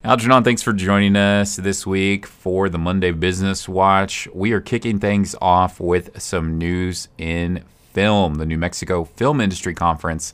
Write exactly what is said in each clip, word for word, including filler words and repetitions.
Algernon, thanks for joining us this week for the Monday Business Watch. We are kicking things off with some news in film. The New Mexico Film Industry Conference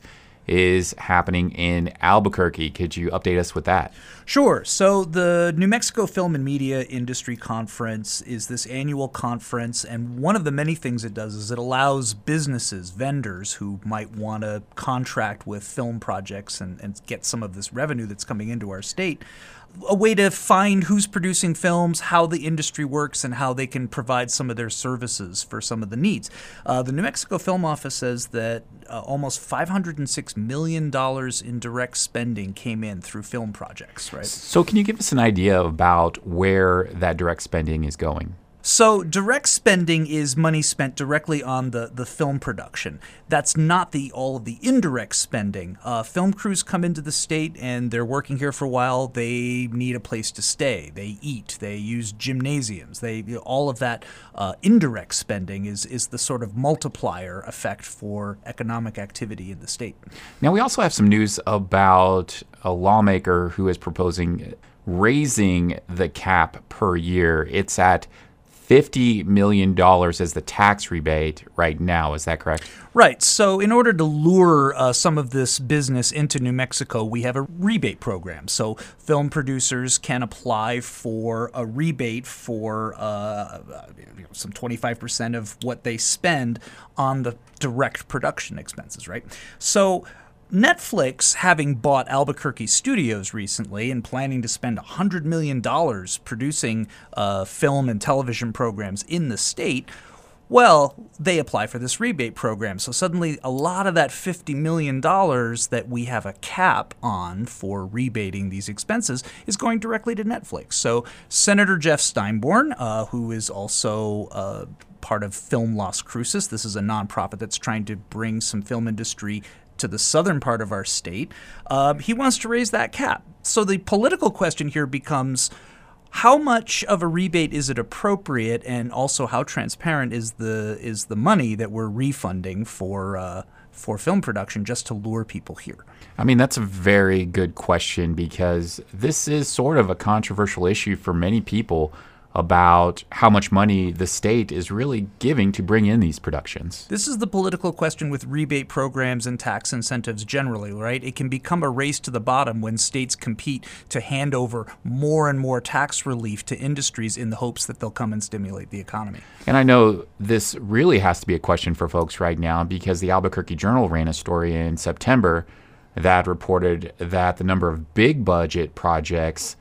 is happening in Albuquerque. Could you update us with that? Sure. So the New Mexico Film and Media Industry Conference is this annual conference, and one of the many things it does is it allows businesses, vendors who might want to contract with film projects and, and get some of this revenue that's coming into our state, a way to find who's producing films, how the industry works, and how they can provide some of their services for some of the needs. Uh, the New Mexico Film Office says that uh, almost five hundred six million dollars in direct spending came in through film projects, right? So can you give us an idea about where that direct spending is going? So direct spending is money spent directly on the, the film production. That's not the all of the indirect spending. Uh, film crews come into the state and they're working here for a while. They need a place to stay. They eat. They use gymnasiums. They you know, all of that uh, indirect spending is is the sort of multiplier effect for economic activity in the state. Now we also have some news about a lawmaker who is proposing raising the cap per year. It's at fifty million dollars as the tax rebate right now. Is that correct? Right. So in order to lure uh, some of this business into New Mexico, we have a rebate program. So film producers can apply for a rebate for uh, you know, some twenty-five percent of what they spend on the direct production expenses, right? So Netflix, having bought Albuquerque Studios recently and planning to spend one hundred million dollars producing uh, film and television programs in the state, well, they apply for this rebate program. So suddenly a lot of that fifty million dollars that we have a cap on for rebating these expenses is going directly to Netflix. So Senator Jeff Steinborn, uh, who is also uh, part of Film Las Cruces, this is a nonprofit that's trying to bring some film industry to the southern part of our state, uh, he wants to raise that cap. So the political question here becomes, how much of a rebate is it appropriate, and also how transparent is the is the money that we're refunding for uh, for film production just to lure people here? I mean, that's a very good question, because this is sort of a controversial issue for many people about how much money the state is really giving to bring in these productions. This is the political question with rebate programs and tax incentives generally, right? It can become a race to the bottom when states compete to hand over more and more tax relief to industries in the hopes that they'll come and stimulate the economy. And I know this really has to be a question for folks right now, because the Albuquerque Journal ran a story in September that reported that the number of big budget projects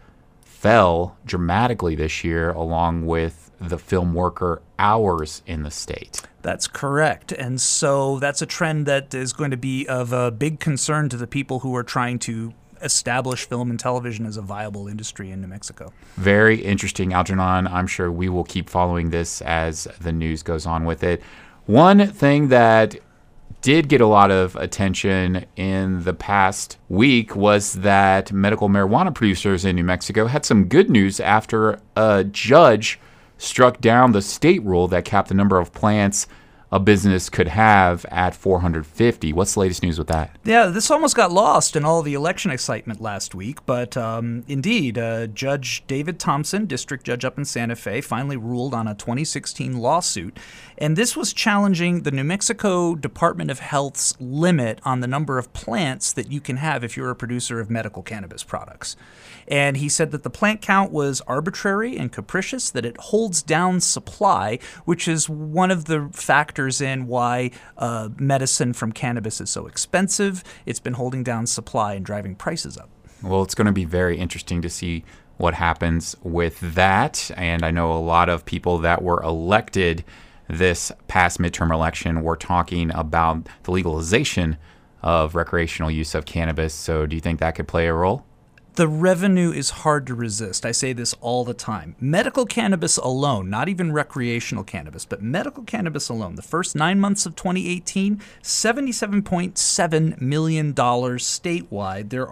fell dramatically this year, along with the film worker hours in the state. That's correct. And so that's a trend that is going to be of a big concern to the people who are trying to establish film and television as a viable industry in New Mexico. Very interesting, Algernon. I'm sure we will keep following this as the news goes on with it. One thing that did get a lot of attention in the past week was that medical marijuana producers in New Mexico had some good news after a judge struck down the state rule that capped the number of plants a business could have at four hundred fifty. What's the latest news with that? Yeah, this almost got lost in all the election excitement last week, but um, indeed, uh, Judge David Thompson, district judge up in Santa Fe, finally ruled on a twenty sixteen lawsuit, and this was challenging the New Mexico Department of Health's limit on the number of plants that you can have if you're a producer of medical cannabis products. And he said that the plant count was arbitrary and capricious, that it holds down supply, which is one of the factors in why uh, medicine from cannabis is so expensive. It's been holding down supply and driving prices up. Well, it's going to be very interesting to see what happens with that. And I know a lot of people that were elected this past midterm election were talking about the legalization of recreational use of cannabis. So do you think that could play a role? The revenue is hard to resist. I say this all the time. Medical cannabis alone, not even recreational cannabis, but medical cannabis alone, the first nine months of twenty eighteen, seventy-seven point seven million dollars statewide. There are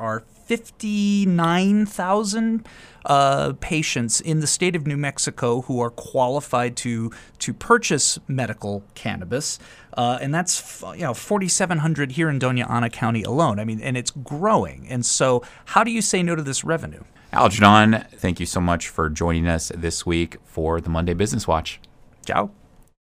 fifty-nine thousand uh, patients in the state of New Mexico who are qualified to to purchase medical cannabis, uh, and that's you know forty-seven hundred here in Doña Ana County alone. I mean, and it's growing. And so, how do you say no to this revenue? Algernon, thank you so much for joining us this week for the Monday Business Watch. Ciao.